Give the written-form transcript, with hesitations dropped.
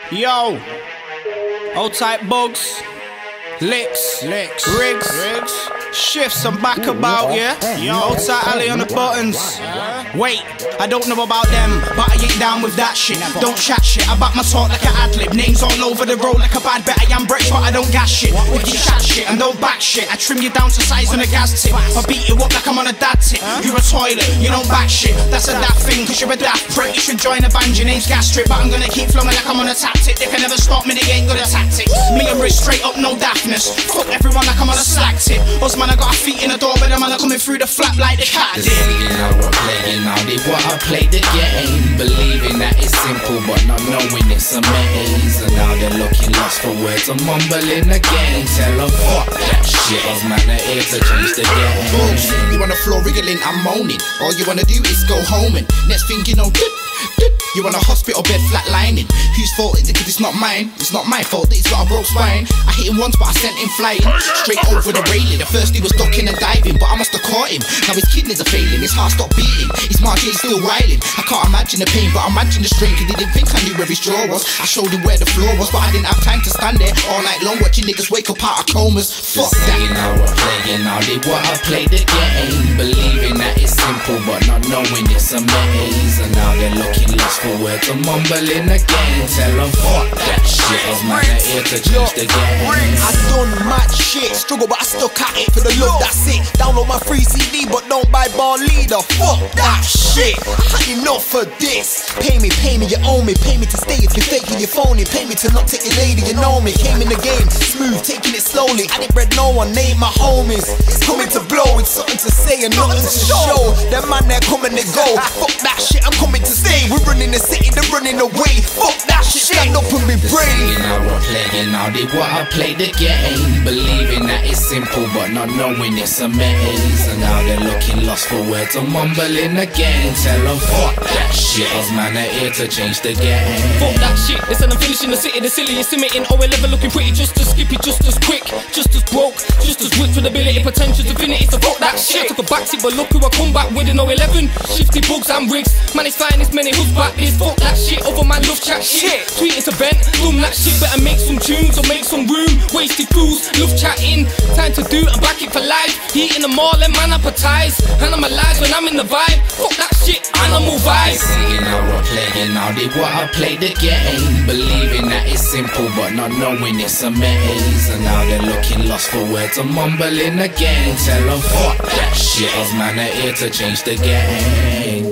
Yo, old type bugs, licks, rigs, shifts, I'm back about, yeah? Yo, old tight alley on the buttons. Wait, I don't know about them, but I ain't down with that shit. Don't chat shit, I back my talk like an ad-lib. Names all over the road like a bad bet. I am British, but I don't gas shit. If you chat shit and don't back shit, I trim you down to size on a gas tip. I beat you up like I'm on a dad tip. You're a toilet, you don't back shit. That's a daft thing, cause you're a daft prick. You should join a band, your name's Gastrip. But I'm gonna keep flowing like I'm on a tactic. They can never stop me, they ain't good at tactics. Me and Rich straight up, no daftness. Fuck everyone like I'm on a slack tip. Us man, I got a feet in the door, but the man are coming through the flap like the cat did. Now we're playing, now they wanna play the game, believing that it's simple but not knowing it's a maze. And now they're looking lost for words and mumbling again. Tell them fuck that shit, us man are here to change the game. Bullshit, you on the floor wriggling and moaning. All you wanna do is go home and next thing you know, you're on a hospital bed flatlining. Whose fault is it? Cause it's not mine. It's not my fault that he's got a broke spine. I hit him once but I sent him flying straight over the railing. At first he was ducking and diving, but I must have caught him. Now his kidneys are failing, his heart stopped beating, his margin still riling. I can't imagine the pain, but I imagine the strain. Cause he didn't think I knew where his jaw was. I showed him where the floor was, but I didn't have time to stand there all night long watching niggas wake up out of comas. Fuck that. Now we're playing, now they wanna play the game, believing that it's simple but not knowing it's a maze. And now they're looking lost for words and mumbling again. Tell them fuck that shit, us man are here to change the game. I done mad shit, struggle but I stuck at it for the love, that's it. Download my free CD but don't buy Bar Leader. Fuck that shit, I had enough of this. Pay me, you owe me. Pay me to stay if you're faking, you're phony. Pay me to not take your lady, you know me. Came in the game, smooth, taking it slowly. I didn't bread no one, name my homies. It's coming to blow, it's something to say and nothing to show. Them man there come and they go. Fuck that shit, I'm coming to stay. We're running the city, they're running away. Fuck that shit, stand up and be brave. Now we're playing, now they wanna play the game, believing that it's simple but not knowing it's a maze. And now they're looking lost for words and mumbling again. Tell them fuck that shit, us man are here to change the game. Fuck that shit, they said I'm finishing the city, the silly is submitting. OL11 looking pretty, just as skippy, just as quick, just as broke, just as whipped with ability, potential to infinity. So fuck that shit, I took a backseat but look who I come back with in 011. Shifty bugs and rigs, man it's fine, it's many who's back this. Fuck that shit, over my love chat shit. Tweeting to Ben, boom that shit, better make some tunes or make some room. Wasted fools, love chatting, time to do and back it for life. Heat in the mall and man appetize, and I'm alive when I'm in the vibe. Fuck that shit, animal vibes. Now we're playing, now they wanna play the game, believing that it's simple but not knowing it's a maze. And now they're looking lost for words and mumbling again. Tell them fuck that shit, us man are here to change the game.